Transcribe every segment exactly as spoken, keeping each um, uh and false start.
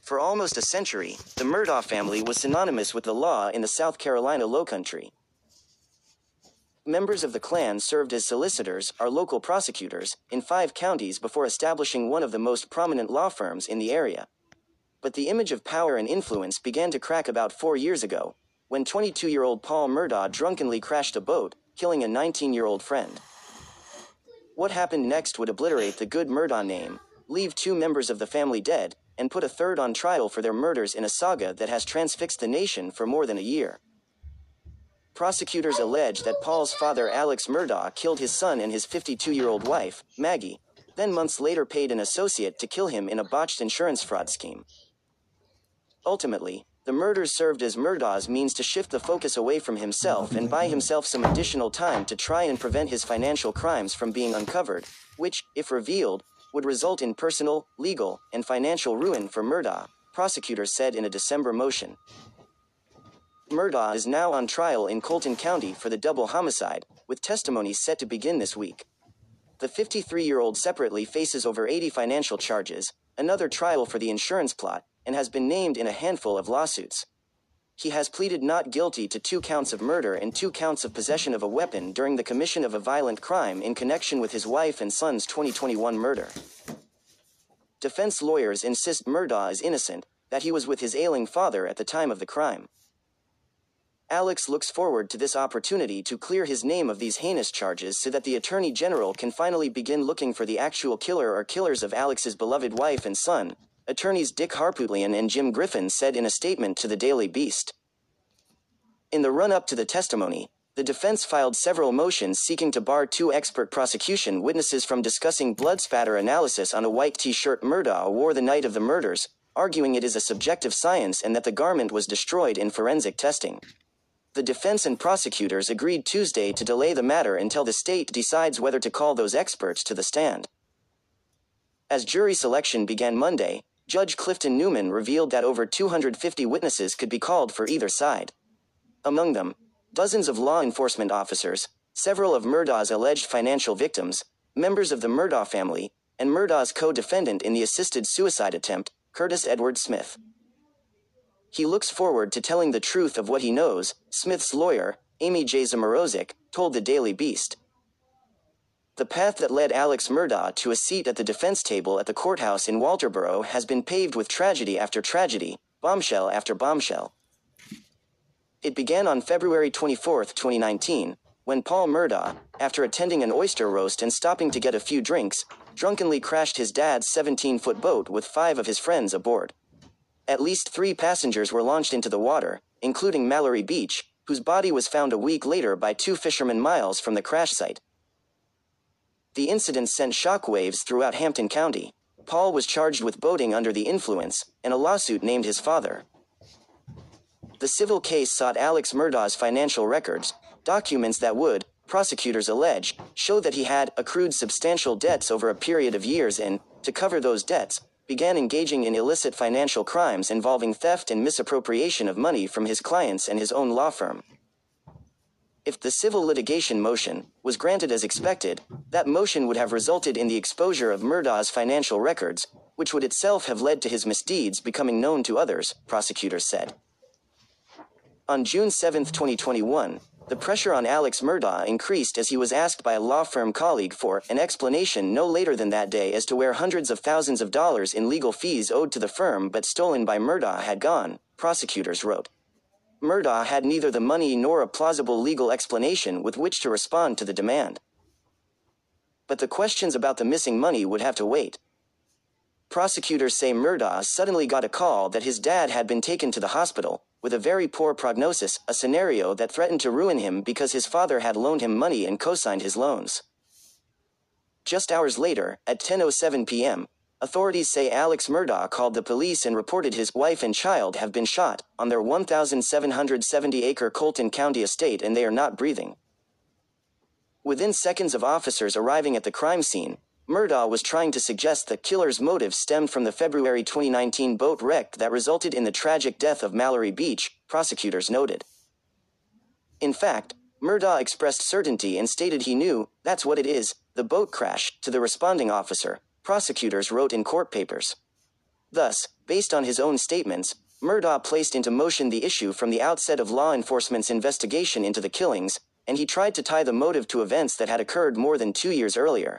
For almost a century, the Murdaugh family was synonymous with the law in the South Carolina Lowcountry. Members of the clan served as solicitors, or local prosecutors, in five counties before establishing one of the most prominent law firms in the area. But the image of power and influence began to crack about four years ago, when twenty-two-year-old Paul Murdaugh drunkenly crashed a boat, killing a nineteen-year-old friend. What happened next would obliterate the good Murdaugh name, leave two members of the family dead, and put a third on trial for their murders in a saga that has transfixed the nation for more than a year. Prosecutors allege that Paul's father Alex Murdaugh killed his son and his fifty-two-year-old wife, Maggie, then months later paid an associate to kill him in a botched insurance fraud scheme. Ultimately, the murders served as Murdaugh's means to shift the focus away from himself and buy himself some additional time to try and prevent his financial crimes from being uncovered, which, if revealed, would result in personal, legal, and financial ruin for Murdaugh, prosecutors said in a December motion. Murdaugh is now on trial in Colton County for the double homicide, with testimony set to begin this week. The fifty-three-year-old separately faces over eighty financial charges, another trial for the insurance plot, and has been named in a handful of lawsuits. He has pleaded not guilty to two counts of murder and two counts of possession of a weapon during the commission of a violent crime in connection with his wife and son's twenty twenty-one murder. Defense lawyers insist Murdaugh is innocent, that he was with his ailing father at the time of the crime. Alex looks forward to this opportunity to clear his name of these heinous charges so that the Attorney General can finally begin looking for the actual killer or killers of Alex's beloved wife and son, attorneys Dick Harpootlian and Jim Griffin said in a statement to the Daily Beast. In the run-up to the testimony, the defense filed several motions seeking to bar two expert prosecution witnesses from discussing blood spatter analysis on a white t-shirt Murdaugh wore the night of the murders, arguing it is a subjective science and that the garment was destroyed in forensic testing. The defense and prosecutors agreed Tuesday to delay the matter until the state decides whether to call those experts to the stand. As jury selection began Monday, Judge Clifton Newman revealed that over two hundred fifty witnesses could be called for either side. Among them, dozens of law enforcement officers, several of Murdaugh's alleged financial victims, members of the Murdaugh family, and Murdaugh's co-defendant in the assisted suicide attempt, Curtis Edward Smith. He looks forward to telling the truth of what he knows, Smith's lawyer, Amy J. Zamorozek, told the Daily Beast. The path that led Alex Murdaugh to a seat at the defense table at the courthouse in Walterboro has been paved with tragedy after tragedy, bombshell after bombshell. It began on February twenty-fourth, twenty nineteen, when Paul Murdaugh, after attending an oyster roast and stopping to get a few drinks, drunkenly crashed his dad's seventeen-foot boat with five of his friends aboard. At least three passengers were launched into the water, including Mallory Beach, whose body was found a week later by two fishermen miles from the crash site. The incident sent shockwaves throughout Hampton County. Paul was charged with boating under the influence, and a lawsuit named his father. The civil case sought Alex Murdaugh's financial records, documents that would, prosecutors allege, show that he had accrued substantial debts over a period of years and, to cover those debts, began engaging in illicit financial crimes involving theft and misappropriation of money from his clients and his own law firm. If the civil litigation motion was granted as expected, that motion would have resulted in the exposure of Murdaugh's financial records, which would itself have led to his misdeeds becoming known to others, prosecutors said. On June seventh, twenty twenty-one, the pressure on Alex Murdaugh increased as he was asked by a law firm colleague for an explanation no later than that day as to where hundreds of thousands of dollars in legal fees owed to the firm but stolen by Murdaugh had gone, prosecutors wrote. Murdaugh had neither the money nor a plausible legal explanation with which to respond to the demand. But the questions about the missing money would have to wait. Prosecutors say Murdaugh suddenly got a call that his dad had been taken to the hospital, with a very poor prognosis, a scenario that threatened to ruin him because his father had loaned him money and co-signed his loans. Just hours later, at ten oh seven p m, authorities say Alex Murdaugh called the police and reported his wife and child have been shot on their one thousand seven hundred seventy acre Colton County estate and they are not breathing. Within seconds of officers arriving at the crime scene, Murdaugh was trying to suggest the killer's motive stemmed from the February twenty nineteen boat wreck that resulted in the tragic death of Mallory Beach, prosecutors noted. In fact, Murdaugh expressed certainty and stated he knew, that's what it is, the boat crash, to the responding officer, prosecutors wrote in court papers. Thus, Based on his own statements, Murdaugh placed into motion the issue from the outset of law enforcement's investigation into the killings, and he tried to tie the motive to events that had occurred more than two years earlier.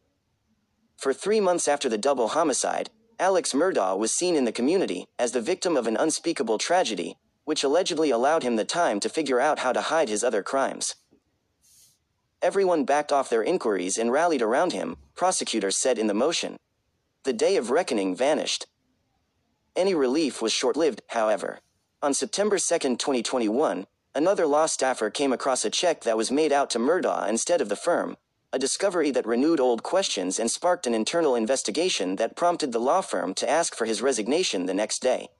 For three months after the double homicide, Alex Murdaugh was seen in the community as the victim of an unspeakable tragedy, which allegedly allowed him the time to figure out how to hide his other crimes. Everyone backed off their inquiries and rallied around him, prosecutors said in the motion. The day of reckoning vanished. Any relief was short-lived, however. On September second, twenty twenty-one, another law staffer came across a check that was made out to Murdaugh instead of the firm, a discovery that renewed old questions and sparked an internal investigation that prompted the law firm to ask for his resignation the next day.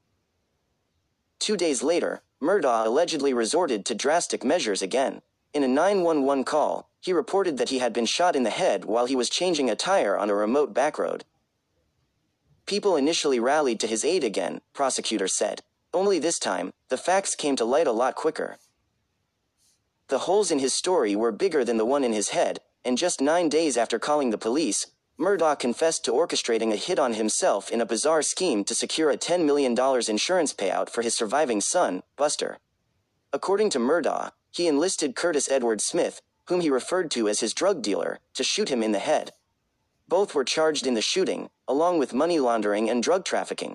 Two days later, Murdaugh allegedly resorted to drastic measures again. In a nine one one call, he reported that he had been shot in the head while he was changing a tire on a remote backroad. People initially rallied to his aid again, prosecutors said. Only this time, the facts came to light a lot quicker. The holes in his story were bigger than the one in his head, and just nine days after calling the police, Murdaugh confessed to orchestrating a hit on himself in a bizarre scheme to secure a ten million dollars insurance payout for his surviving son, Buster. According to Murdaugh, he enlisted Curtis Edward Smith, whom he referred to as his drug dealer, to shoot him in the head. Both were charged in the shooting, along with money laundering and drug trafficking.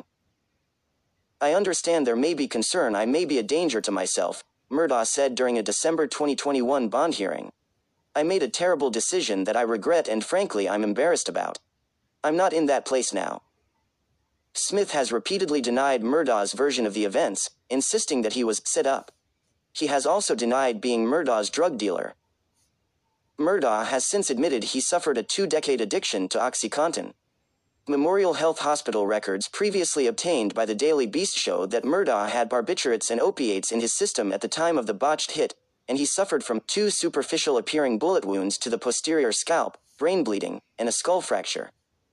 I understand there may be concern I may be a danger to myself, Murdaugh said during a December twenty twenty-one bond hearing. I made a terrible decision that I regret and frankly I'm embarrassed about. I'm not in that place now. Smith has repeatedly denied Murdaugh's version of the events, insisting that he was set up. He has also denied being Murdaugh's drug dealer. Murdaugh has since admitted he suffered a two-decade addiction to OxyContin. Memorial Health Hospital records previously obtained by the Daily Beast showed that Murdaugh had barbiturates and opiates in his system at the time of the botched hit, and he suffered from two superficial-appearing bullet wounds to the posterior scalp, brain bleeding, and a skull fracture.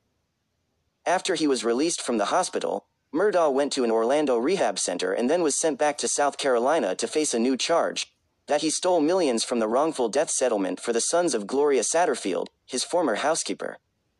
After he was released from the hospital, Murdaugh went to an Orlando rehab center and then was sent back to South Carolina to face a new charge, that he stole millions from the wrongful death settlement for the sons of Gloria Satterfield, his former housekeeper.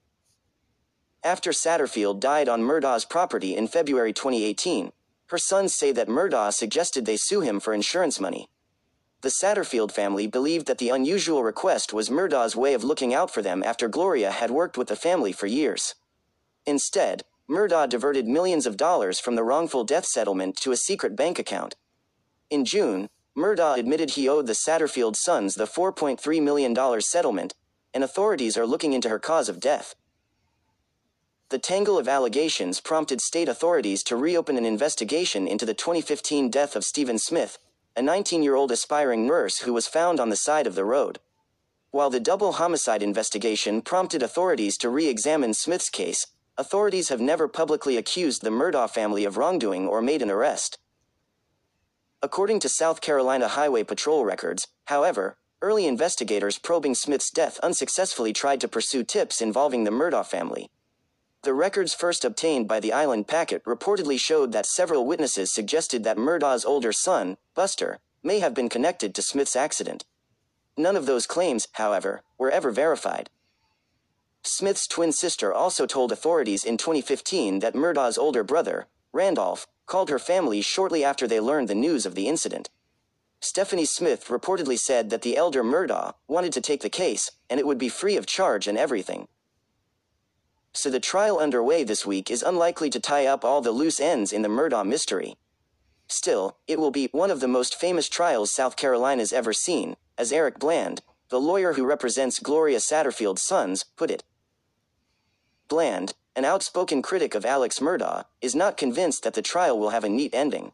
After Satterfield died on Murdaugh's property in February twenty eighteen, her sons say that Murdaugh suggested they sue him for insurance money. The Satterfield family believed that the unusual request was Murdaugh's way of looking out for them after Gloria had worked with the family for years. Instead, Murdaugh diverted millions of dollars from the wrongful death settlement to a secret bank account. In June, Murdaugh admitted he owed the Satterfield sons the four point three million dollars settlement, and authorities are looking into her cause of death. The tangle of allegations prompted state authorities to reopen an investigation into the twenty fifteen death of Stephen Smith, a nineteen-year-old aspiring nurse who was found on the side of the road. While the double homicide investigation prompted authorities to re-examine Smith's case, authorities have never publicly accused the Murdaugh family of wrongdoing or made an arrest. According to South Carolina Highway Patrol records, however, early investigators probing Smith's death unsuccessfully tried to pursue tips involving the Murdaugh family. The records first obtained by the Island Packet reportedly showed that several witnesses suggested that Murdaugh's older son, Buster, may have been connected to Smith's accident. None of those claims, however, were ever verified. Smith's twin sister also told authorities in twenty fifteen that Murdaugh's older brother, Randolph, called her family shortly after they learned the news of the incident. Stephanie Smith reportedly said that the elder Murdaugh wanted to take the case, and it would be free of charge and everything. So the trial underway this week is unlikely to tie up all the loose ends in the Murdaugh mystery. Still, it will be one of the most famous trials South Carolina's ever seen, as Eric Bland, the lawyer who represents Gloria Satterfield's sons, put it. Bland, an outspoken critic of Alex Murdaugh, is not convinced that the trial will have a neat ending.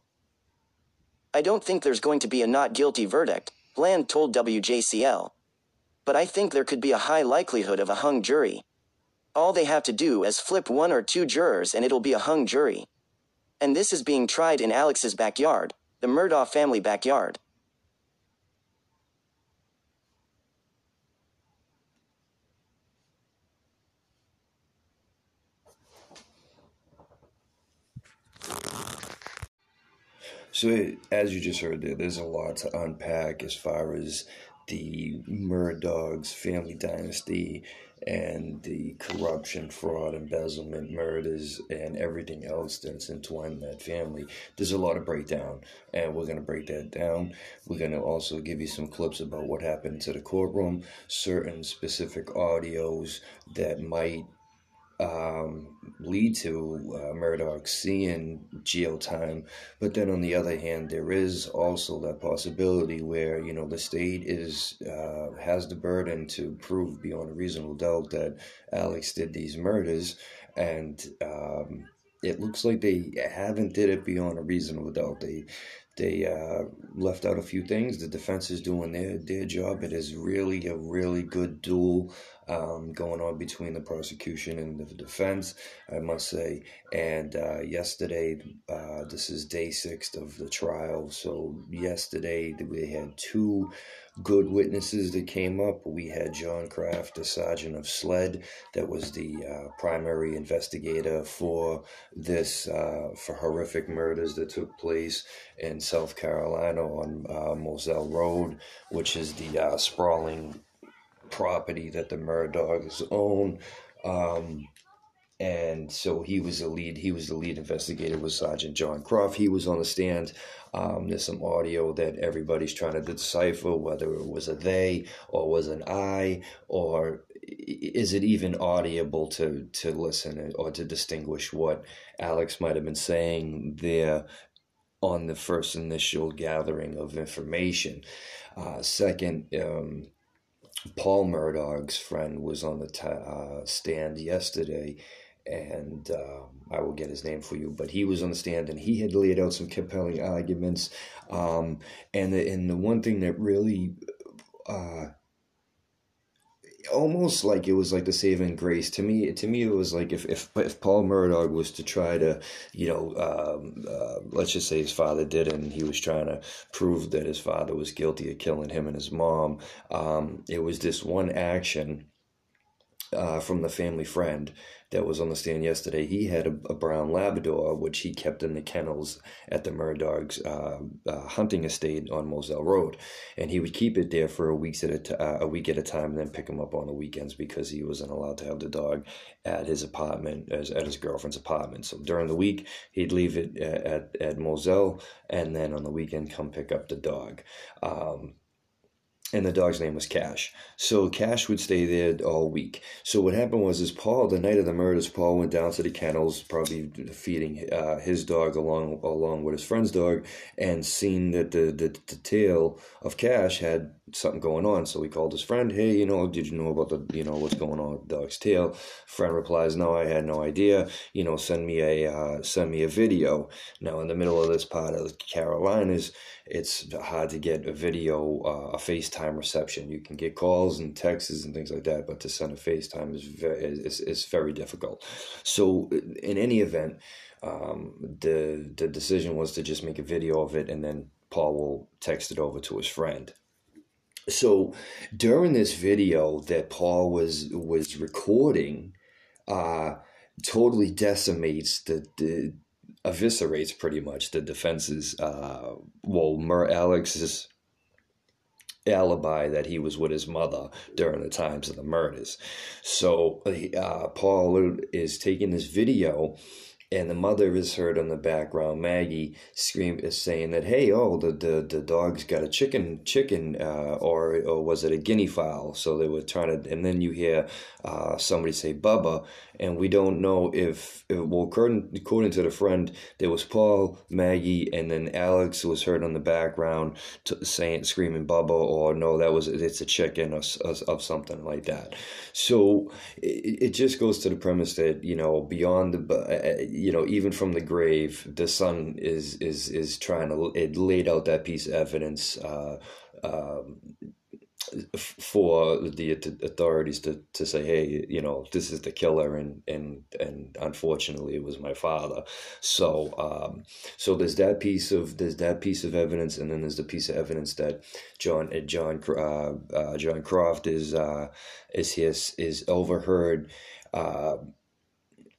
I don't think there's going to be a not guilty verdict, Bland told W J C L. But I think there could be a high likelihood of a hung jury. All they have to do is flip one or two jurors and it'll be a hung jury. And this is being tried in Alex's backyard, the Murdaugh family backyard. So, as you just heard there, there's a lot to unpack as far as the Murdaugh's family dynasty and the corruption, fraud, embezzlement, murders, and everything else that's entwined in that family. There's a lot of breakdown, and we're going to break that down. We're going to also give you some clips about what happened to the courtroom, certain specific audios that might um, lead to uh, Murdaugh seeing jail time. But then on the other hand, there is also that possibility where, you know, the state is uh, has the burden to prove beyond a reasonable doubt that Alex did these murders, and um, it looks like they haven't did it beyond a reasonable doubt. They they uh, left out a few things. The defense is doing their, their job. It is really a really good duel um, going on between the prosecution and the defense, I must say. And uh, yesterday, uh, this is day six of the trial. So yesterday we had two good witnesses that came up. We had John Kraft, the sergeant of SLED, that was the uh, primary investigator for this, uh, for horrific murders that took place in South Carolina on uh, Moselle Road, which is the uh, sprawling property that the Murdaughs own. Um, and so he was the lead. He was the lead investigator. Was Sergeant John Croft. He was on the stand. Um, there's some audio that everybody's trying to decipher whether it was a they or was an I, or is it even audible to to listen or to distinguish what Alex might have been saying there on the first initial gathering of information. Uh, second, um, Paul Murdaugh's friend was on the t- uh, stand yesterday, and uh, I will get his name for you, but he was on the stand and he had laid out some compelling arguments. Um, and, the, and the one thing that really, uh, almost like it was like the saving grace to me. To me, it was like if if, if Paul Murdaugh was to try to, you know, um, uh, let's just say his father did it, and he was trying to prove that his father was guilty of killing him and his mom. Um, it was this one action uh, from the family friend that was on the stand yesterday. He had a, a brown Labrador, which he kept in the kennels at the Murdaugh's uh, uh, hunting estate on Moselle Road, and he would keep it there for a week at a, t- uh, a week at a time, and then pick him up on the weekends because he wasn't allowed to have the dog at his apartment, as at his girlfriend's apartment. So during the week, he'd leave it at at, at Moselle, and then on the weekend come pick up the dog. Um, And the dog's name was Cash. So Cash would stay there all week. So what happened was, is Paul, the night of the murders, Paul went down to the kennels, probably feeding uh, his dog along along with his friend's dog, and seen that the, the, the tail of Cash had something going on. So he called his friend, hey, you know, did you know about the, you know, what's going on with the dog's tail? Friend replies, no, I had no idea. You know, send me a, uh, send me a video. Now, in the middle of this part of the Carolinas, it's hard to get a video, uh, a FaceTime reception. You can get calls and texts and things like that, but to send a FaceTime is very, is, is very difficult. So in any event, um, the, the decision was to just make a video of it, and then Paul will text it over to his friend. So during this video that Paul was was recording, uh, totally decimates the, the eviscerates pretty much the defense's, uh, well, Mer Alex's alibi that he was with his mother during the times of the murders. So uh, Paul is taking this video, and the mother is heard on the background. Maggie scream is saying that, hey, oh, the the, the dog's got a chicken, chicken, uh, or or was it a guinea fowl? So they were trying to, and then you hear uh, somebody say Bubba, and we don't know if, if well, according, according to the friend, there was Paul, Maggie, and then Alex was heard on the background to, saying, screaming Bubba, or no, that was, it's a chicken, or, or, or something like that. So it, it just goes to the premise that, you know, beyond the, uh, you know, even from the grave, the son is is is trying to, it laid out that piece of evidence uh, um, for the authorities to, to say, hey, you know, this is the killer, and and and unfortunately it was my father. So um, so there's that piece of there's that piece of evidence, and then there's the piece of evidence that John John uh, uh, John Croft is uh, is his is overheard. Uh,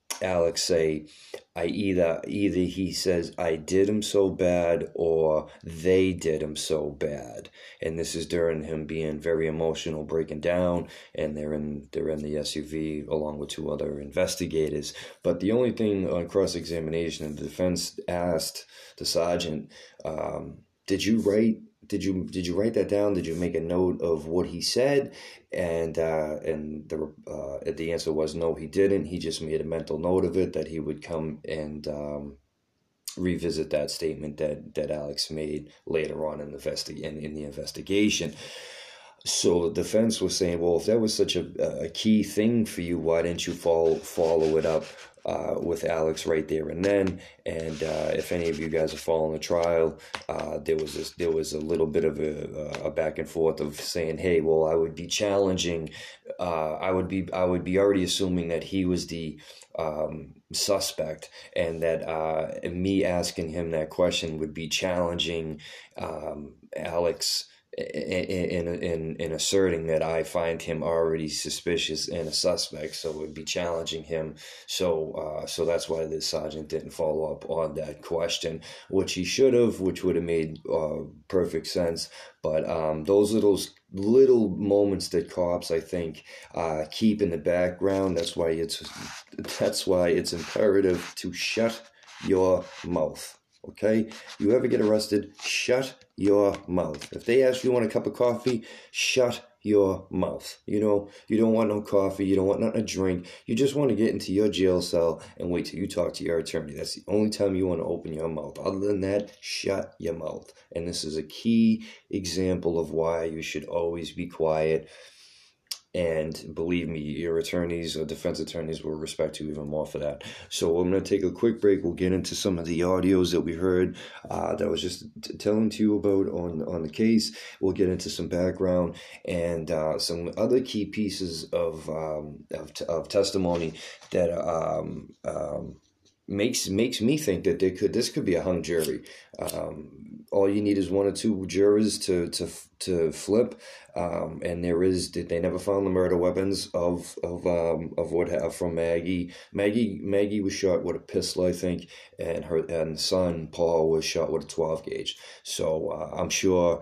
Alex say, I either either he says I did him so bad or they did him so bad, and this is during him being very emotional, breaking down, and they're in they're in the S U V along with two other investigators. But the only thing on cross examination, the defense asked the sergeant, um, "Did you write?" Did you did you write that down? Did you make a note of what he said? And uh, and the uh, the answer was no, he didn't. He just made a mental note of it that he would come and um, revisit that statement that, that Alex made later on in the investi- in, in the investigation. So the defense was saying, well, if that was such a, a key thing for you, why didn't you follow follow it up uh, with Alex right there and then? And uh, if any of you guys are following the trial, uh, there was this, there was a little bit of a, a back and forth of saying, hey, well, I would be challenging, uh, I would be I would be already assuming that he was the um, suspect, and that uh, me asking him that question would be challenging um, Alex. In, in in asserting that I find him already suspicious and a suspect, so it would be challenging him. So uh, so that's why the sergeant didn't follow up on that question, which he should have, which would have made uh, perfect sense. But um, those are those little moments that cops, I think, uh, keep in the background. That's why it's that's why it's imperative to shut your mouth. Okay, you ever get arrested, shut your mouth. If they ask you want a cup of coffee, shut your mouth. You know, you don't want no coffee, you don't want nothing to drink. You just want to get into your jail cell and wait till you talk to your attorney. That's the only time you want to open your mouth. Other than that, shut your mouth. And this is a key example of why you should always be quiet. And believe me, your attorneys or defense attorneys will respect you even more for that. So I'm going to take a quick break. We'll get into some of the audios that we heard uh, that I was just t- telling to you about on, on the case. We'll get into some background and uh, some other key pieces of um, of, t- of testimony that um, um, makes makes me think that they could this could be a hung jury. Um, all you need is one or two jurors to to to flip, um, and there is they never found the murder weapons of of um, of what have from Maggie. Maggie Maggie was shot with a pistol, I think, and her and son Paul was shot with a twelve gauge. So uh, I'm sure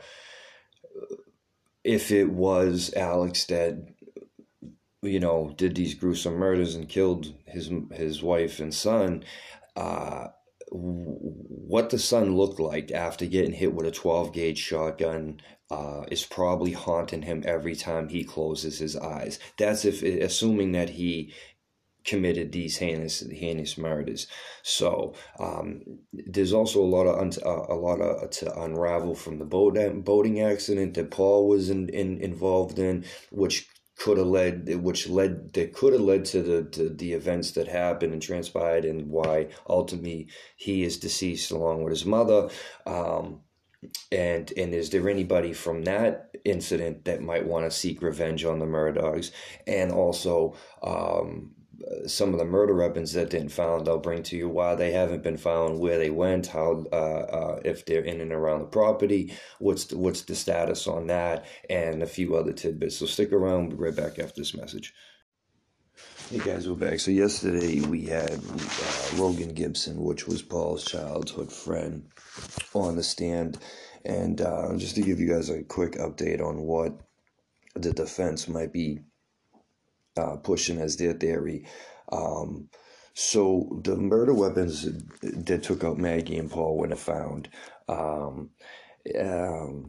if it was Alex that, you know, did these gruesome murders and killed his his wife and son, uh, what the son looked like after getting hit with a twelve gauge shotgun uh, is probably haunting him every time he closes his eyes. That's if assuming that he committed these heinous heinous murders. So um, there's also a lot of un- uh, a lot of to unravel from the boat boating accident that Paul was in, in involved in, which could have led, which led, that could have led to the to the events that happened and transpired, and why ultimately he is deceased along with his mother. Um, and and is there anybody from that incident that might want to seek revenge on the Murdochs? And also um, some of the murder weapons that didn't found, I'll bring to you why they haven't been found, where they went, how uh, uh, if they're in and around the property, what's the, what's the status on that, and a few other tidbits. So stick around. We'll be right back after this message. Hey guys, we're back. So yesterday we had uh, Logan Gibson, which was Paul's childhood friend, on the stand, and uh, just to give you guys a quick update on what the defense might be Uh, pushing as their theory. Um, so the murder weapons that took out Maggie and Paul when found, um, um,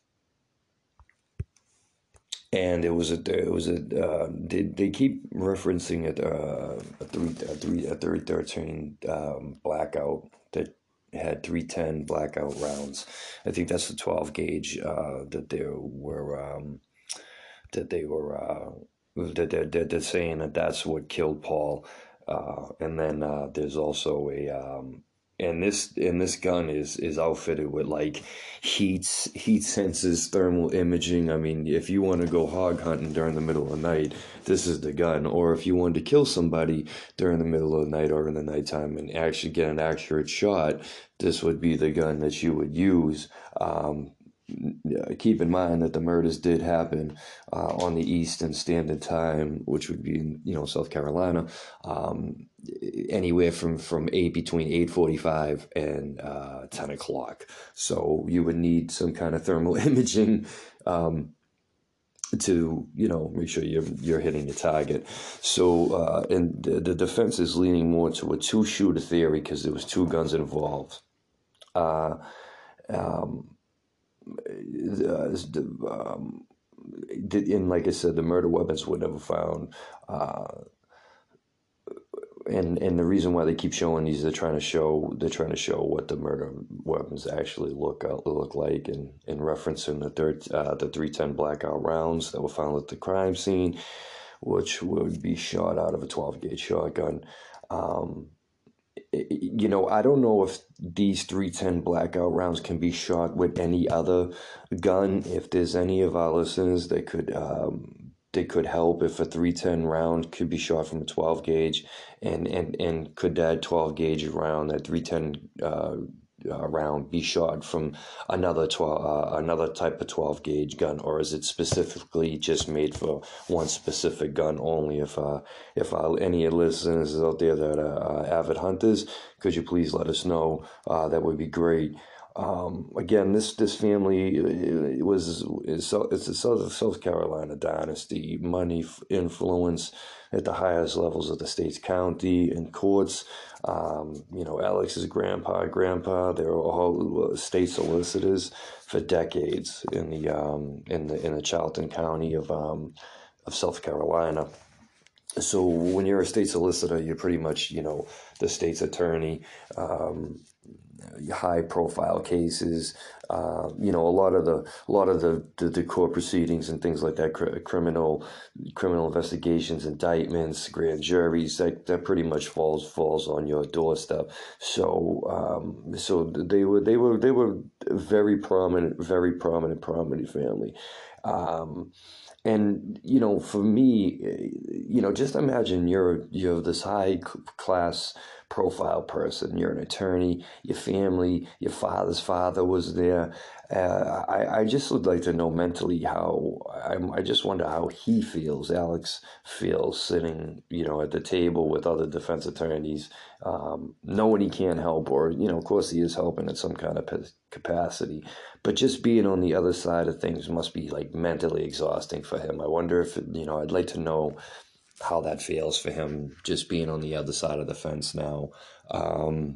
and it was a it was a uh, they they keep referencing it uh, a three a three a three thirteen um, blackout that had three ten blackout rounds. I think that's the twelve gauge uh, that they were um, that they were. Uh, That they're, they're, they're saying that that's what killed Paul, uh, and then uh, there's also a um, and this and this gun is is outfitted with like heat heat sensors, thermal imaging. I mean, if you want to go hog hunting during the middle of the night, this is the gun. Or if you wanted to kill somebody during the middle of the night or in the nighttime and actually get an accurate shot, this would be the gun that you would use. Um, uh, keep in mind that the murders did happen uh, on the Eastern Standard Time, which would be in, you know, South Carolina, um, anywhere from, from eight between eight forty-five and uh, ten o'clock. So you would need some kind of thermal imaging um, to, you know, make sure you're you're hitting the target. So uh, and the, the defense is leaning more to a two shooter theory because there was two guns involved. Uh, um, the, um, and like I said, the murder weapons were never found. Uh, and and the reason why they keep showing these, they're trying to show they're trying to show what the murder weapons actually look uh, look like, and in referencing the third uh, the three ten blackout rounds that were found at the crime scene, which would be shot out of a twelve gauge shotgun. Um, You know, I don't know if these three ten blackout rounds can be shot with any other gun. If there's any of our listeners that could um, they could help if a three ten round could be shot from a twelve gauge, and and and could that twelve gauge round, that three ten uh, uh, round, be shot from another twelve uh, another type of twelve gauge gun, or is it specifically just made for one specific gun only? If uh if uh, any listeners out there that are uh, avid hunters, could you please let us know? Uh, that would be great. Um, again, this this family, it was it's, it's a South, South Carolina dynasty. Money, influence at the highest levels of the state's county and courts. Um, you know, Alex's grandpa, grandpa, they were all state solicitors for decades in the um, in the in the Charlton County of um, of South Carolina. So when you're a state solicitor, you're pretty much, you know, the state's attorney. Um, high profile cases, uh, you know, a lot of the a lot of the, the, the court proceedings and things like that, cr- criminal criminal investigations, indictments, grand juries, that, that pretty much falls falls on your doorstep. So um, so they were they were they were very prominent, very prominent, prominent family. Um, And, you know, for me, you know, just imagine you're, you're this high class profile person. You're an attorney, your family, your father's father was there. Uh, I, I just would like to know mentally how, I, I just wonder how he feels, Alex feels, sitting, you know, at the table with other defense attorneys, um, knowing he can't help, or, you know, of course he is helping in some kind of capacity, but just being on the other side of things must be like mentally exhausting for him. I wonder if, you know, I'd like to know how that feels for him, just being on the other side of the fence now, um,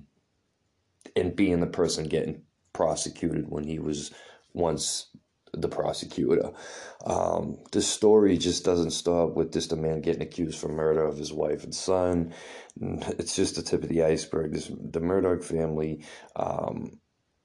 and being the person getting prosecuted when he was once the prosecutor. Um, this story just doesn't stop with just a man getting accused for murder of his wife and son. It's just the tip of the iceberg. This, the Murdaugh family um,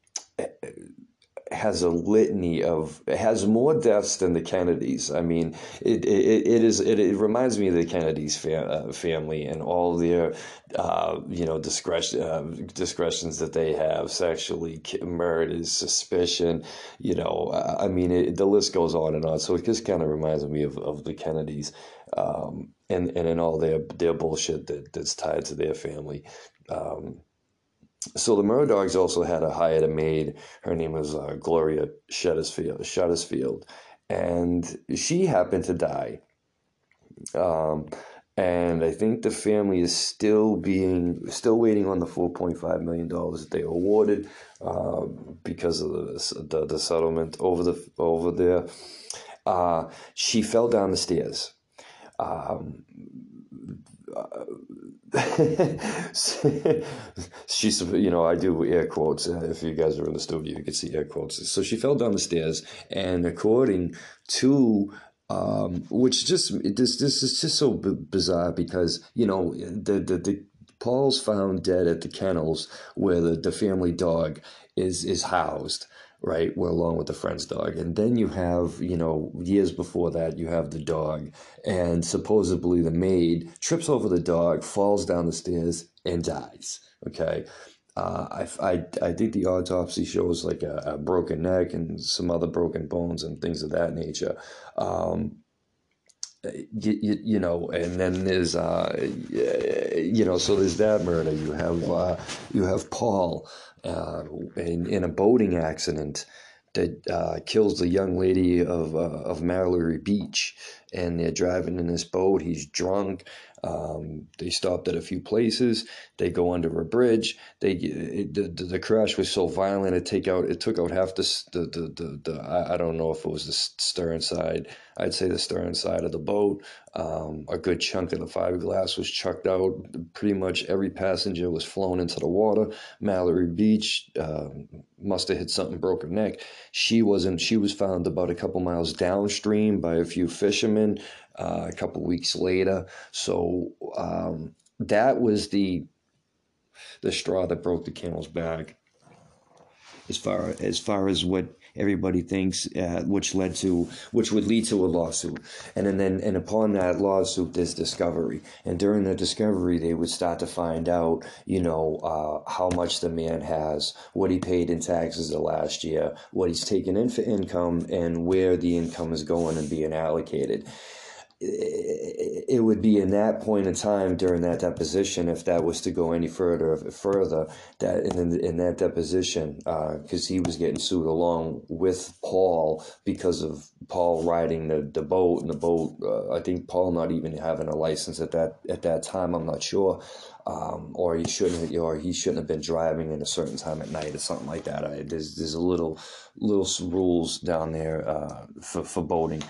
has a litany of, it has more deaths than the Kennedys. I mean, it it, it is it, it reminds me of the Kennedys fa- uh, family and all their uh, you know discretion uh, discretions that they have, sexually, murders, suspicion. You know, I mean, it, the list goes on and on. So it just kind of reminds me of, of the Kennedys, um, and and in all their their bullshit that, that's tied to their family. Um, So the Murdaughs also had a hired a maid. Her name was uh, Gloria Shuttersfield, Shuttersfield, and she happened to die. Um, and I think the family is still being still waiting on the four point five million dollars that they were awarded uh, because of the, the the settlement over the over there. Uh, she fell down the stairs. Um, uh, she's, you know, I do air quotes. If you guys are in the studio, you can see air quotes. So she fell down the stairs, and according to, um, which just this this is just so b- bizarre because, you know, the the the Paul's found dead at the kennels where the, the family dog is is housed. Right, well, along with the friend's dog. And then you have, you know, years before that, you have the dog. And supposedly the maid trips over the dog, falls down the stairs, and dies. Okay. Uh, I, I, I think the autopsy shows like a, a broken neck and some other broken bones and things of that nature. Um, You, you, you know, and then there's, uh, you know, so there's that murder. You have, uh, you have Paul uh, in, in a boating accident. that uh, kills the young lady of uh, of Mallory Beach, and they're driving in this boat. He's drunk. Um, they stopped at a few places. They go under a bridge. They it, the, the the crash was so violent it take out it took out half the the the, the, the I, I don't know if it was the stern side. I'd say the stern side of the boat. Um, a good chunk of the fiberglass was chucked out. Pretty much every passenger was flown into the water. Mallory Beach uh, must have hit something, broke her neck. She wasn't. She was found about a couple miles downstream by a few fishermen uh, a couple weeks later. So um, that was the the straw that broke the camel's back, as far as far as what everybody thinks, uh, which led to which would lead to a lawsuit, and, and then and upon that lawsuit, there's discovery, and during the discovery, they would start to find out, you know, uh, how much the man has, what he paid in taxes the last year, what he's taken in for income, and where the income is going and being allocated. It would be in that point in time during that deposition, if that was to go any further, further that in in that deposition, because uh, he was getting sued along with Paul because of Paul riding the, the boat, and the boat. Uh, I think Paul not even having a license at that at that time. I'm not sure, um, or he shouldn't, or he shouldn't have been driving at a certain time at night or something like that. I, there's there's a little little rules down there uh, for for boating.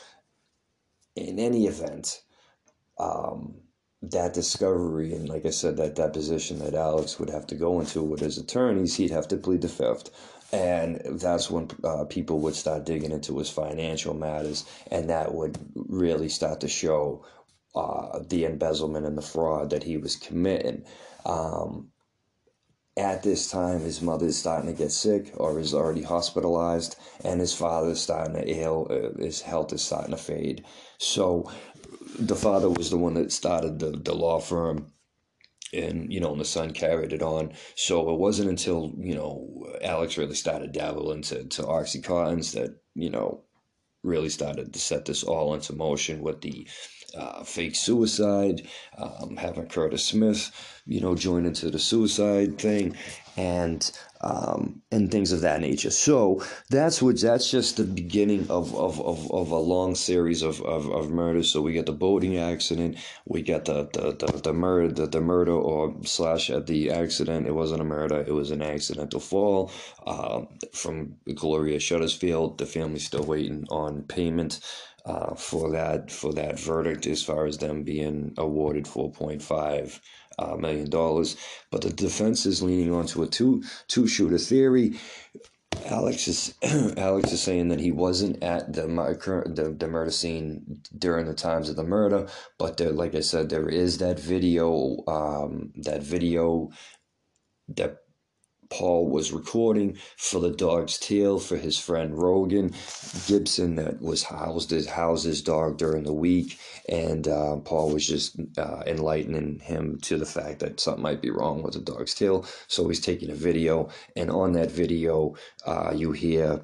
In any event, um, that discovery, and like I said, that deposition that Alex would have to go into with his attorneys, he'd have to plead the fifth. And that's when uh, people would start digging into his financial matters, and that would really start to show uh, the embezzlement and the fraud that he was committing. Um, At this time, his mother is starting to get sick or is already hospitalized, and his father is starting to ill. Uh, his health is starting to fade. So the father was the one that started the, the law firm, and, you know, and the son carried it on. So it wasn't until, you know, Alex really started dabbling into to Oxycontins that, you know, really started to set this all into motion with the uh, fake suicide, um, having Curtis Smith, you know, join into the suicide thing, and um, and things of that nature. So that's what that's just the beginning of of, of, of a long series of, of, of murders. So we get the boating accident, we get the the, the, the murder the, the murder or slash at the accident. It wasn't a murder, it was an accidental fall uh, from Gloria Shuttersfield. The family's still waiting on payment uh, for that for that verdict, as far as them being awarded four point five uh, million dollars. But the defense is leaning onto a two two shooter theory. Alex is Alex is saying that he wasn't at the the, the murder scene during the times of the murder, but there, like I said, there is that video um, that video that Paul was recording for the dog's tail for his friend Rogan Gibson, that was housed his housed his dog during the week, and uh, Paul was just uh, enlightening him to the fact that something might be wrong with the dog's tail. So he's taking a video, and on that video, uh, you hear,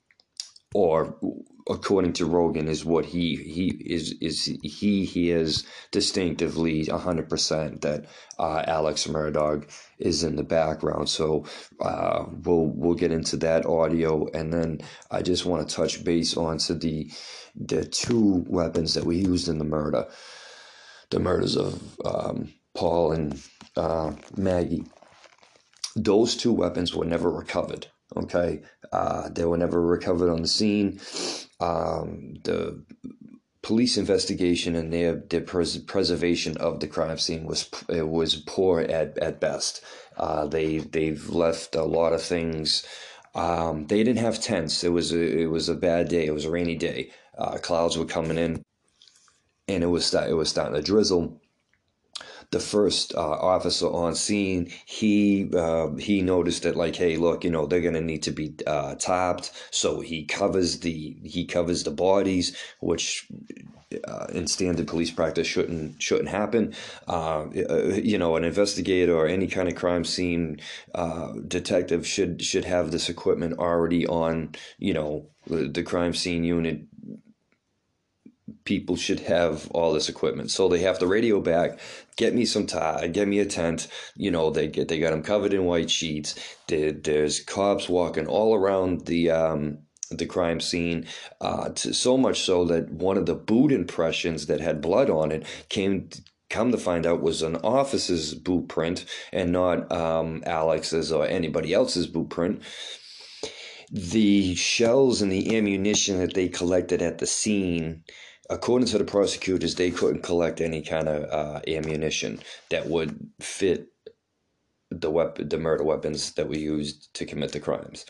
or according to Rogan, is what he he is is he hears distinctively one hundred percent that uh, Alex Murdaugh is in the background. So uh, we'll we'll get into that audio, and then I just want to touch base on to the the two weapons that we used in the murder, the murders of um, Paul and uh, Maggie. Those two weapons were never recovered. Okay, uh, they were never recovered on the scene. Um, the police investigation and their their pres- preservation of the crime scene was it was poor at at best. Uh, they they've left a lot of things. Um, they didn't have tents. It was a, it was a bad day. It was a rainy day. Uh, clouds were coming in, and it was it was starting to drizzle. The first uh, officer on scene, he uh, he noticed that, like, hey, look, you know, they're gonna need to be uh, topped. So he covers the he covers the bodies, which uh, in standard police practice shouldn't shouldn't happen. Uh, you know, an investigator or any kind of crime scene uh, detective should should have this equipment already on, you know, the, the crime scene unit people should have all this equipment. So they have to radio back, get me some tie, get me a tent. You know, they get they got them covered in white sheets. There, there's cops walking all around the um, the crime scene, uh, to, so much so that one of the boot impressions that had blood on it came. Come to find out was an officer's boot print and not um, Alex's or anybody else's boot print. The shells and the ammunition that they collected at the scene, according to the prosecutors, they couldn't collect any kind of uh, ammunition that would fit the weapon, the murder weapons that were used to commit the crimes.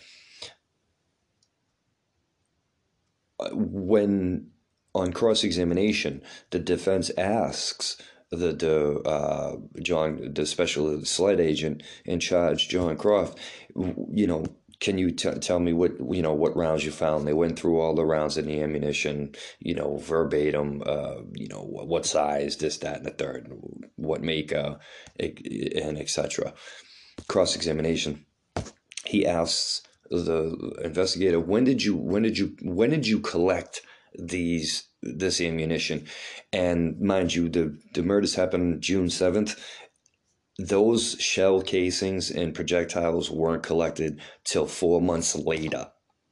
When on cross-examination, the defense asks the the uh, John, the special sled agent in charge, John Croft, you know, can you t- tell me what, you know, what rounds you found? They went through all the rounds in the ammunition, you know, verbatim, uh, you know, what size, this, that, and the third, what make, uh, and et cetera. Cross-examination. He asks the investigator, when did you, when did you, when did you collect these, this ammunition? And mind you, the, the murders happened June seventh. Those shell casings and projectiles weren't collected till four months later.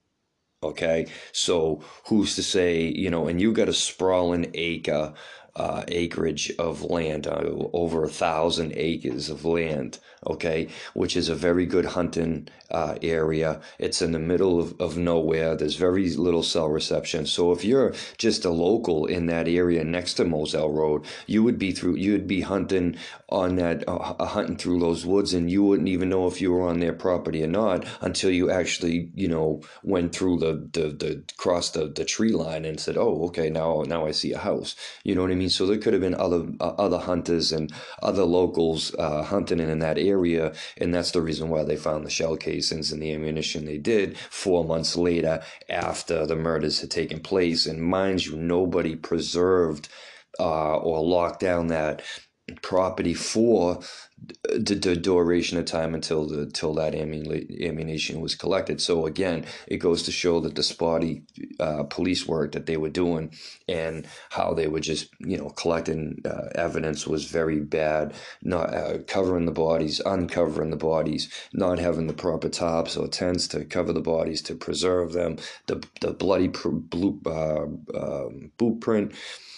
Okay, so who's to say, you know, and you got a sprawling acre, uh, acreage of land, uh, over a thousand acres of land, okay, which is a very good hunting uh, area. It's in the middle of, of nowhere. There's very little cell reception. So if you're just a local in that area next to Moselle Road, you would be through, you would be hunting on that, uh, hunting through those woods, and you wouldn't even know if you were on their property or not until you actually, you know, went through the the the crossed the, the tree line and said, oh, okay, now now I see a house. You know what I mean? So there could have been other uh, other hunters and other locals uh, hunting in that area, and that's the reason why they found the shell casings and the ammunition they did four months later after the murders had taken place. And mind you, nobody preserved uh, or locked down that property for the, the duration of time until the till that ammunition was collected. So again, it goes to show that the spotty uh, police work that they were doing and how they were just, you know, collecting uh, evidence was very bad. Not uh, covering the bodies, uncovering the bodies, not having the proper tops or tents to cover the bodies to preserve them. The the bloody pr- blue, uh, um, boot print.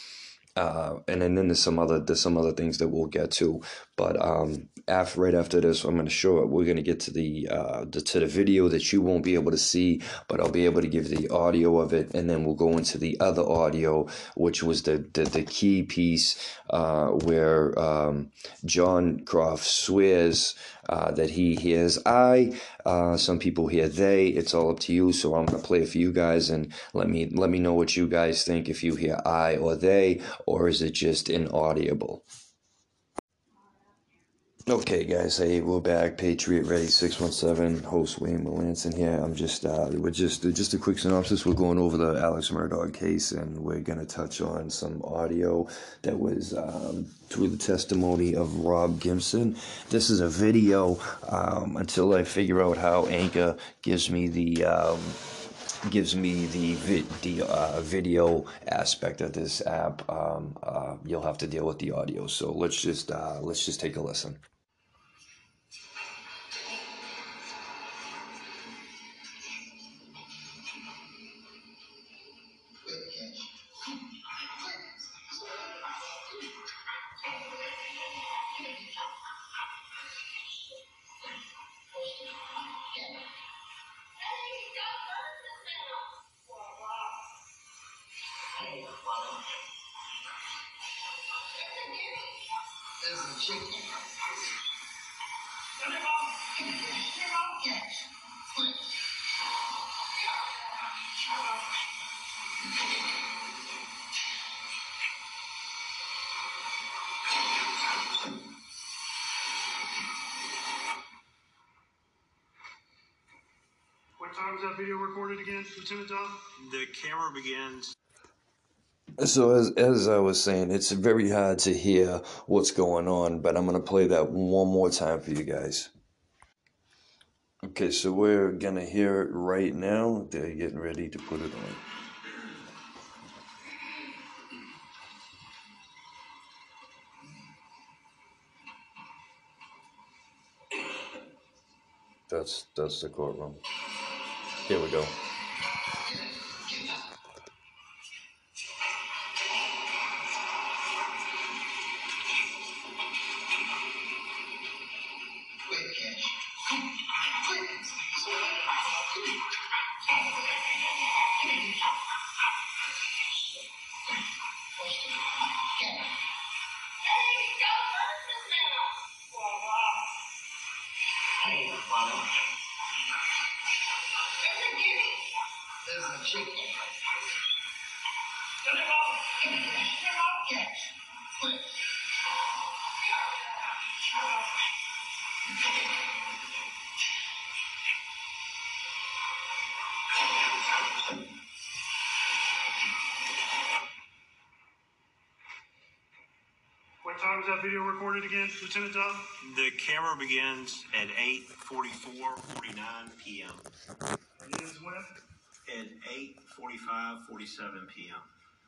Uh, and then, then there's some other there's some other things that we'll get to, but um, after right after this, I'm going to show it. We're going to get to the, uh, the to the video that you won't be able to see, but I'll be able to give the audio of it, and then we'll go into the other audio, which was the the, the key piece uh, where um, John Croft swears uh, that he hears I. Uh, some people hear they. It's all up to you. So I'm going to play it for you guys, and let me let me know what you guys think, if you hear I or they, or is it just inaudible? Okay, guys, hey, we're back. Patriot Ready six one seven, host Wayne Melanson here. I'm just, uh, we're just, just a quick synopsis. We're going over the Alex Murdaugh case, and we're going to touch on some audio that was um, through the testimony of Rob Gimson. This is a video um, until I figure out how Anchor gives me the, um, gives me the vi- the uh, video aspect of this app. Um, uh, you'll have to deal with the audio. So let's just uh, let's just take a listen. What time is that video recorded again, Lieutenant Tom? The camera begins. So as as I was saying, it's very hard to hear what's going on, but I'm gonna play that one more time for you guys. Okay, so we're gonna hear it right now. They're getting ready to put it on. that's that's the courtroom. Here we go. What time was that video recorded again, Lieutenant Dove? The camera begins at eight forty-four, forty-nine p m It ends when? At eight forty-five, forty-seven p m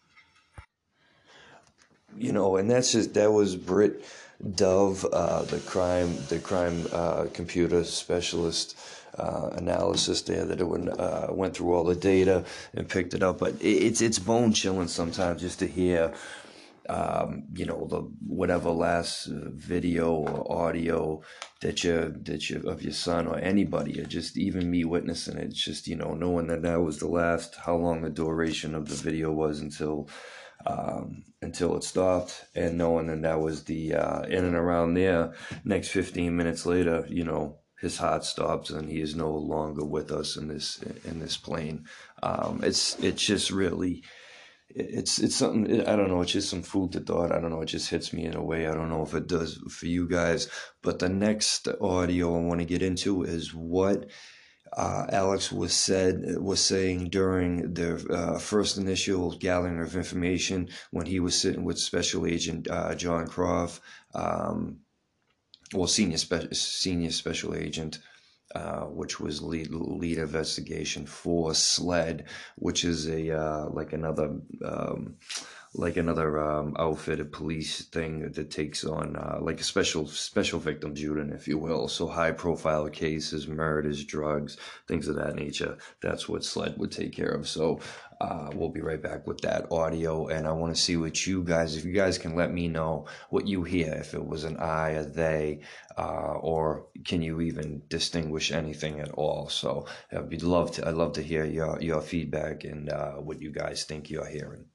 You know, and that's just that was Britt Dove, uh, the crime the crime uh, computer specialist uh, analysis there that it went, uh, went through all the data and picked it up. But it, it's it's bone chilling sometimes just to hear. Um, you know, the whatever last video or audio that you that you of your son or anybody, or just even me witnessing it. It's just, you know, knowing that that was the last, how long the duration of the video was until um, until it stopped, and knowing that that was the uh, in and around there. Next fifteen minutes later, you know, his heart stops and he is no longer with us in this in this plane. Um, it's it's just really. It's it's something, I don't know, it's just some food for thought. I don't know, it just hits me in a way. I don't know if it does for you guys. But the next audio I want to get into is what uh, Alex was said was saying during the uh, first initial gathering of information when he was sitting with Special Agent uh, John Croft, um, well, senior spe- senior Special Agent. Uh, which was lead lead investigation for SLED, which is a uh, like another um, like another um, outfitted police thing that takes on uh, like a special special victims unit, if you will. So high profile cases, murders, drugs, things of that nature. That's what SLED would take care of. So uh, we'll be right back with that audio, and I want to see what you guys, if you guys can let me know what you hear, if it was an I, a they, uh, or can you even distinguish anything at all? So I'd be love to I'd love to hear your your feedback and uh, what you guys think you're hearing.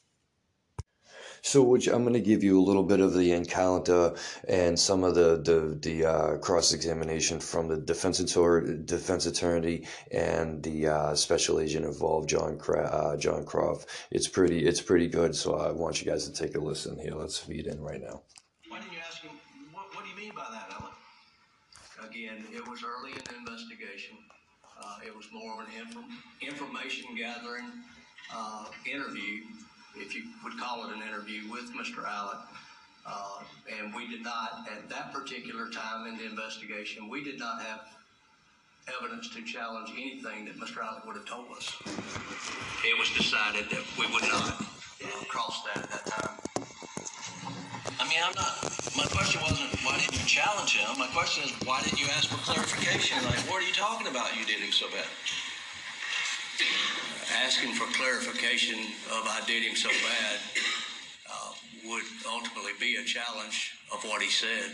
So, which I'm going to give you a little bit of the encounter and some of the the, the uh, cross examination from the defense attorney, defense attorney and the uh, special agent involved, John uh, John Croft. It's pretty it's pretty good. So I want you guys to take a listen here. Let's feed in right now. Why didn't you ask him? What, what do you mean by that, Ellen? Again, it was early in the investigation. Uh, it was more of an inf- information gathering uh, interview, if you would call it an interview, with Mister Alec. Uh, and we did not, at that particular time in the investigation, we did not have evidence to challenge anything that Mister Alec would have told us. It was decided that we would not uh, cross that at that time. I mean, I'm not, my question wasn't, why didn't you challenge him? My question is, why didn't you ask for clarification? Like, what are you talking about, you did him so bad? Asking for clarification of I did him so bad uh, would ultimately be a challenge of what he said.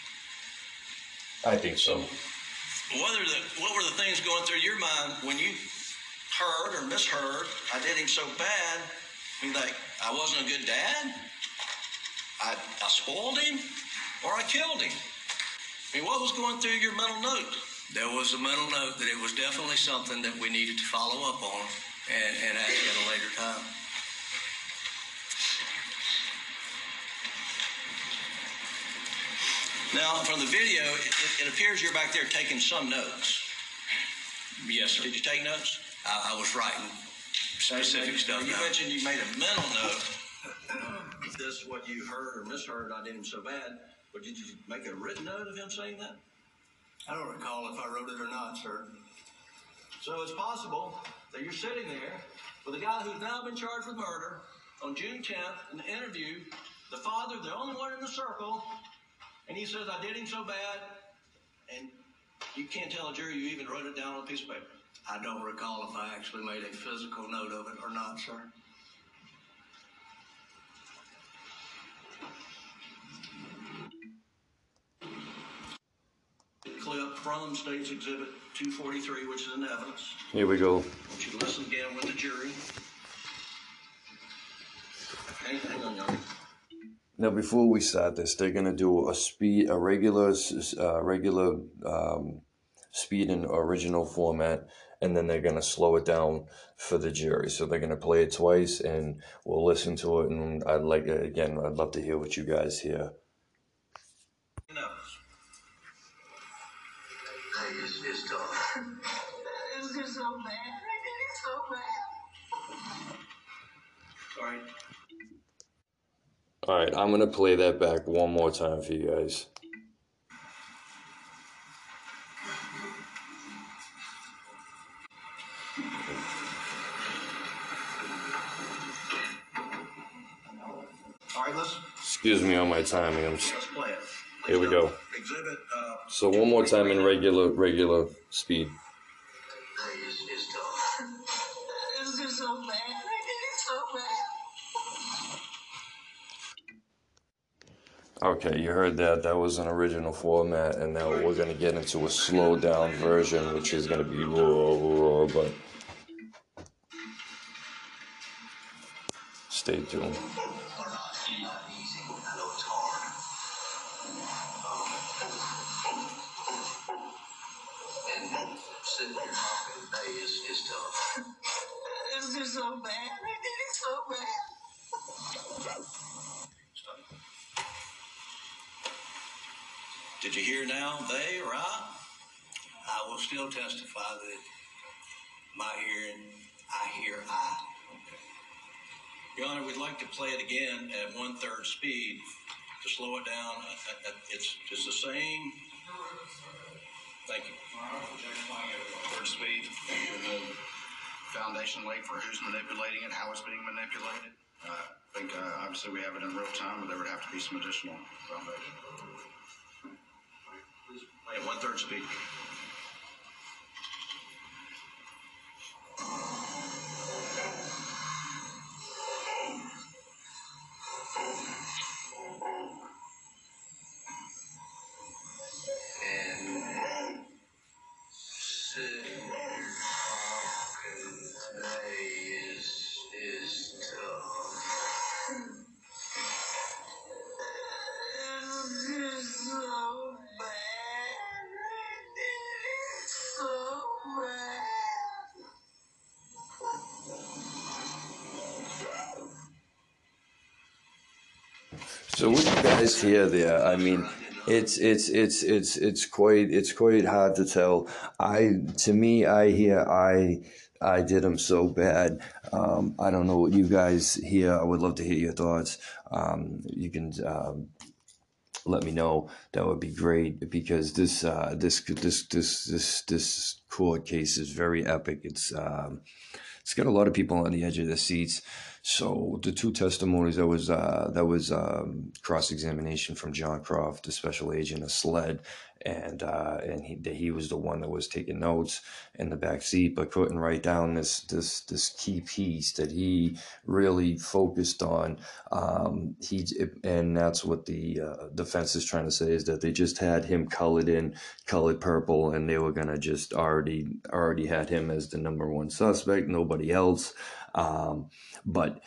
I think so. What are the, what were the things going through your mind when you heard or misheard I did him so bad? I mean, like, I wasn't a good dad? I, I spoiled him? Or I killed him? I mean, what was going through your mental note? There was a mental note that it was definitely something that we needed to follow up on and, and ask at a later time. Now, from the video, it, it appears you're back there taking some notes. Yes, sir. Did you take notes? I, I was writing specific stuff. You mentioned you made a mental note. This is what you heard or misheard, I did him so bad. But did you make a written note of him saying that? I don't recall if I wrote it or not, sir. So it's possible that you're sitting there with a guy who's now been charged with murder on June tenth in the interview, the father, the only one in the circle, and he says, I did him so bad, and You can't tell a jury you even wrote it down on a piece of paper. I don't recall if I actually made a physical note of it or not, sir. Clip from State's Exhibit two forty-three, which is in evidence. Here we go. I want you to listen again with the jury. Hang, hang on, y'all. Now, before we start this, they're gonna do a speed, a regular, uh, regular um, speed in original format, and then they're gonna slow it down for the jury. So they're gonna play it twice, and we'll listen to it. And I'd like, again, I'd love to hear what you guys hear. It's, it's tough. It's just so bad. It's so bad. Sorry. All right, I'm gonna play that back one more time for you guys. All right, let's. Excuse me on my timing. I'm Let's play it. Here we go. Exhibit. Uh, So one more time in regular, regular speed. It's, it's tough. It's just so bad. It's so bad. Okay, you heard that. That was an original format, and now we're gonna get into a slowed down version, which is gonna be raw, raw, but stay tuned. Sitting here talking today is, is tough. It's just so bad. It's so bad. Did you hear now? They or I? I will still testify that my hearing, I hear I. Okay. Your Honor, we'd like to play it again at one-third speed to slow it down. It's just the same. Thank you. Third speed, the foundation laid for who's manipulating it, how it's being manipulated. Uh, I think uh, obviously we have it in real time, but there would have to be some additional foundation. Please play at one-third speed. So what you guys hear there, I mean, it's it's it's it's it's quite it's quite hard to tell. I to me, I hear I I did them so bad. Um, I don't know what you guys hear. I would love to hear your thoughts. Um, you can um, let me know. That would be great, because this uh, this this this this this court case is very epic. It's um, it's got a lot of people on the edge of their seats. So the two testimonies, that was uh, that was um, cross-examination from John Croft, the special agent of SLED, and uh, and he he was the one that was taking notes in the back seat, but couldn't write down this this this key piece that he really focused on. Um, he and that's what the uh, defense is trying to say, is that they just had him colored in, colored purple, and they were gonna just already already had him as the number one suspect, nobody else. Um, but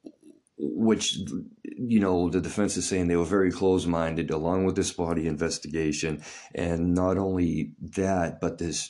which, you know, the defense is saying they were very close-minded along with this body investigation. And not only that, but there's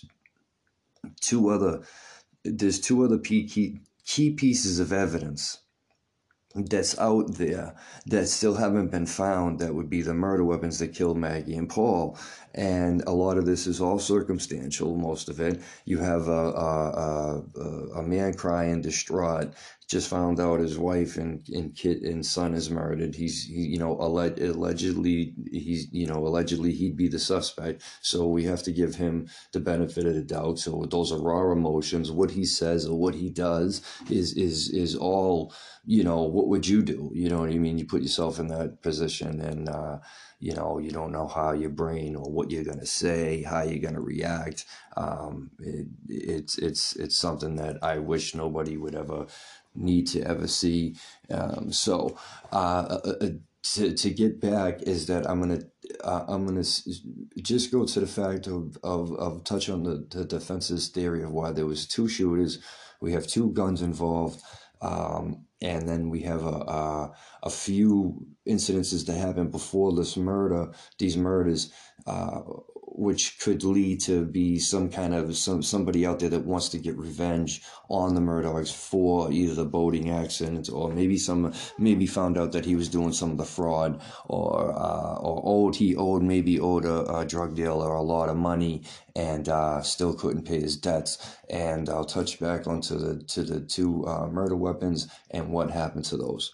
two other, there's two other key, key pieces of evidence that's out there that still haven't been found, that would be the murder weapons that killed Maggie and Paul. And a lot of this is all circumstantial, most of it. You have a, a, a, a man crying distraught just found out his wife and, and kid and son is murdered. He's, he, you know, alleged, allegedly, he's, you know, allegedly he'd be the suspect. So we have to give him the benefit of the doubt. So those are raw emotions. What he says or what he does is, is, is all, you know, what would you do? You know what I mean? You put yourself in that position and, uh, you know, you don't know how your brain or what you're going to say, how you're going to react. Um, it, it's, it's, it's something that I wish nobody would ever need to ever see. Um, so, uh, uh, to, to get back is that I'm going to, uh, I'm going to just go to the fact of, of, of touch on the, the defense's theory of why there was two shooters. We have two guns involved. Um, and then we have a, a, a few incidences that happened before this murder, these murders, uh, which could lead to be some kind of some somebody out there that wants to get revenge on the Murdaughs for either the boating accident or maybe some maybe found out that he was doing some of the fraud or uh, or owed he owed maybe owed a, a drug dealer a lot of money and uh, still couldn't pay his debts. And I'll touch back onto the to the two uh, murder weapons and what happened to those.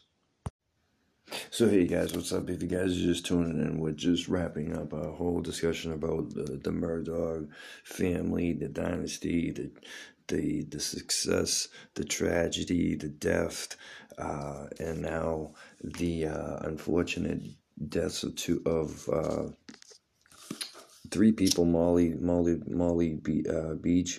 So hey guys, what's up? If you guys are just tuning in, we're just wrapping up a whole discussion about the, the Murdaugh family, the dynasty, the the the success, the tragedy, the death, uh, and now the uh, unfortunate deaths of two of uh, three people: Molly Molly Molly Be- uh, Beach,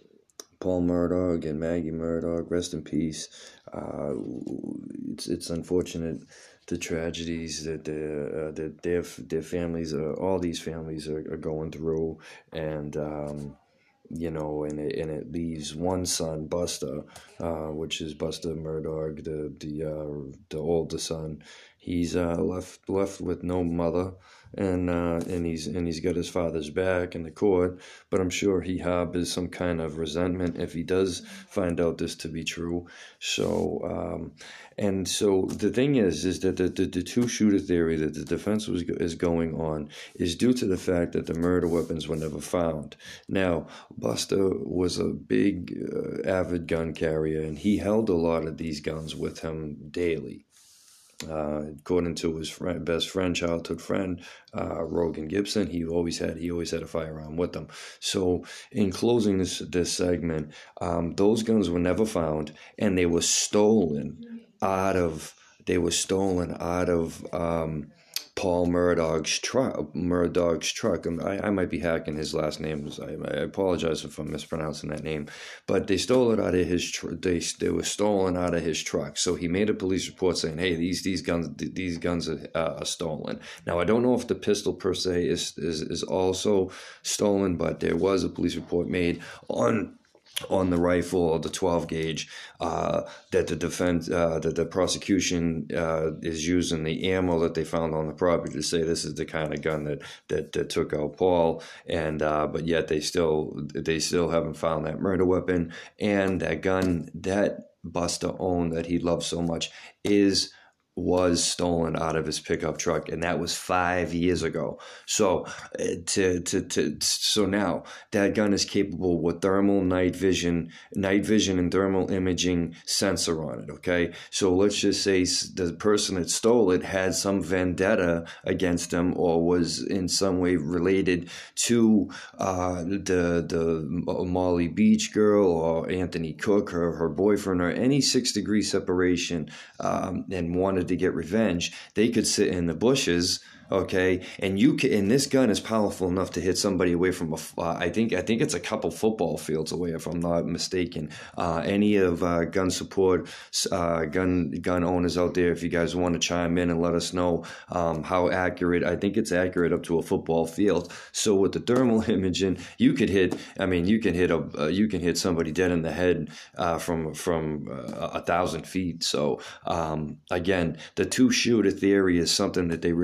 Paul Murdaugh, and Maggie Murdaugh. Rest in peace. Uh, it's it's unfortunate. The tragedies that the uh, that their their families, uh, all these families are, are going through, and um, you know, and it and it leaves one son, Buster, uh, which is Buster Murdaugh, the the uh, the older son. He's uh, left left with no mother, and uh, and he's and he's got his father's back in the court. But I'm sure he harbors some kind of resentment if he does find out this to be true. So um, and so the thing is, is that the, the the two shooter theory that the defense was is going on is due to the fact that the murder weapons were never found. Now, Buster was a big uh, avid gun carrier, and he held a lot of these guns with him daily. Uh, according to his friend, best friend, childhood friend, uh, Rogan Gibson, he always had he always had a firearm with him. So, in closing this this segment, um, those guns were never found, and they were stolen out of they were stolen out of um, Paul Murdaugh's truck. Murdaugh's truck. I, I might be hacking his last name. I, I apologize if I'm mispronouncing that name. But they stole it out of his. Tr- they they were stolen out of his truck. So he made a police report saying, "Hey, these these guns these guns are, uh, are stolen." Now I don't know if the pistol per se is is is also stolen, but there was a police report made on. on the rifle or the twelve gauge, uh, that the defense, uh, that the prosecution uh, is using the ammo that they found on the property to say this is the kind of gun that that, that took out Paul, and uh, but yet they still they still haven't found that murder weapon, and that gun that Buster owned that he loved so much is. was stolen out of his pickup truck, and that was five years ago. So to to to so now that gun is capable with thermal night vision, night vision and thermal imaging sensor on it. Okay, so let's just say the person that stole it had some vendetta against them, or was in some way related to uh, the the Molly Beach girl or Anthony Cook, her her boyfriend, or any six degree separation, um, and wanted to get revenge. They could sit in the bushes, okay, and you can, and this gun is powerful enough to hit somebody away from a. Uh, I think I think it's a couple football fields away, if I'm not mistaken. Uh, any of uh, gun support, uh, gun gun owners out there, if you guys want to chime in and let us know um, how accurate. I think it's accurate up to a football field. So with the thermal imaging, you could hit. I mean, you can hit a uh, you can hit somebody dead in the head uh, from from uh, a thousand feet. So um, again, the two shooter theory is something that they real that the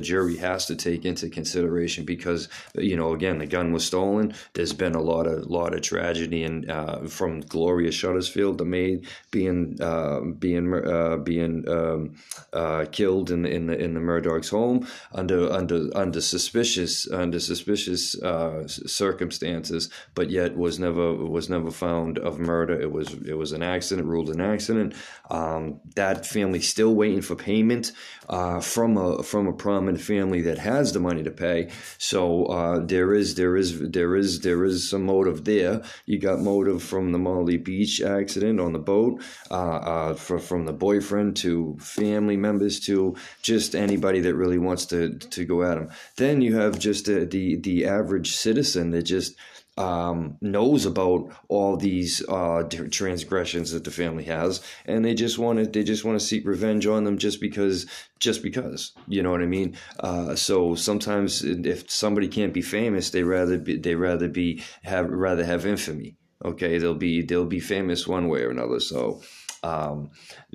jury has to take into consideration, because, you know, again, the gun was stolen. There's been a lot of lot of tragedy, and uh, from Gloria Shuttersfield, the maid, being uh, being uh, being um, uh, killed in the in the in the Murdaugh's home under under under suspicious under suspicious uh, circumstances, but yet was never was never found of murder. It was it was an accident, ruled an accident. Um, that family still waiting for payment uh, from a from a prominent family that has the money to pay. So uh, there is there is there is there is some motive there. You got motive from the Molly Beach accident on the boat, uh, uh, for, from the boyfriend to family members to just anybody that really wants to to go at him. Then you have just uh, the the average citizen that just um, knows about all these uh, transgressions that the family has, and they just want to they just want to seek revenge on them just because just because you know what I mean. Uh, so sometimes if somebody can't be famous, they rather be, they rather be have rather have infamy. Okay, they'll be they'll be famous one way or another. So. Um,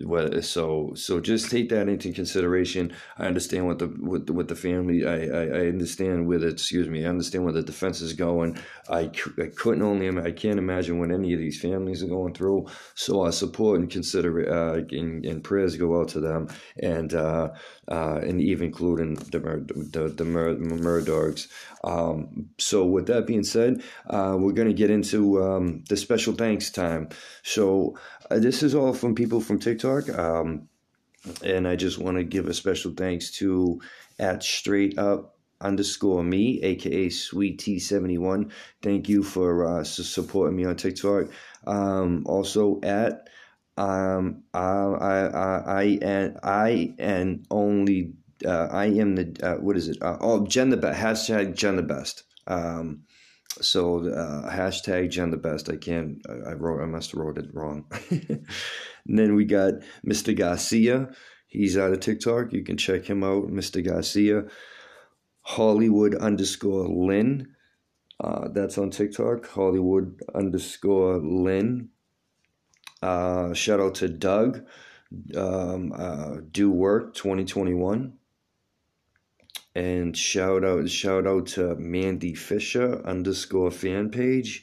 so so just take that into consideration. I understand what the what the, what the family. I, I, I understand where the excuse me. I understand where the defense is going. I, I couldn't only I can't imagine what any of these families are going through. So I support and consider uh, and, and prayers go out to them, and uh, uh, and even including the the the Murdaughs. Um, so with that being said, uh, we're going to get into um, the special thanks time. So uh, this is all from people from TikTok, um, and I just want to give a special thanks to at straight up underscore me, aka Sweet T seventy-one. Thank you for uh, supporting me on TikTok. Um, also at um, I I I I and I and only. Uh, I am the, uh, what is it? Uh, oh, Jen the Best, hashtag Jen the Best. Um, so, uh, hashtag Jen the Best. I can't, I, I wrote, I must have wrote it wrong. And then we got Mister Garcia. He's out of TikTok. You can check him out, Mister Garcia. Hollywood underscore Lynn. Uh, that's on TikTok. Hollywood underscore Lynn. Uh, shout out to Doug. Um, uh, Do Work twenty twenty-one. And shout out, shout out to Mandy Fisher underscore fan page.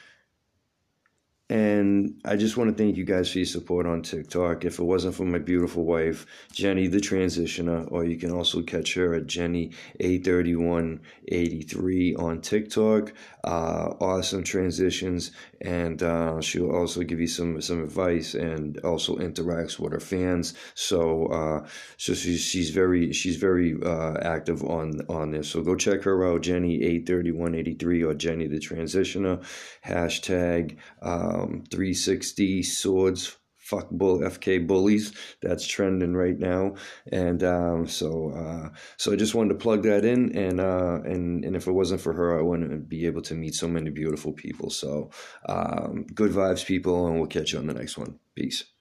And I just want to thank you guys for your support on TikTok. If it wasn't for my beautiful wife, Jenny the Transitioner, or you can also catch her at Jenny A thirty-one eighty-three on TikTok. Uh, awesome transitions, and uh, she'll also give you some some advice, and also interacts with her fans. So, uh, so she's she's very she's very uh, active on on this. So go check her out, Jenny A thirty-one eighty-three, or Jenny the Transitioner. Hashtag. Uh, Um, three sixty swords, fuck bull, F K bullies. That's trending right now, and um, so uh, so I just wanted to plug that in, and uh, and and if it wasn't for her, I wouldn't be able to meet so many beautiful people. So um, good vibes, people, and we'll catch you on the next one. Peace.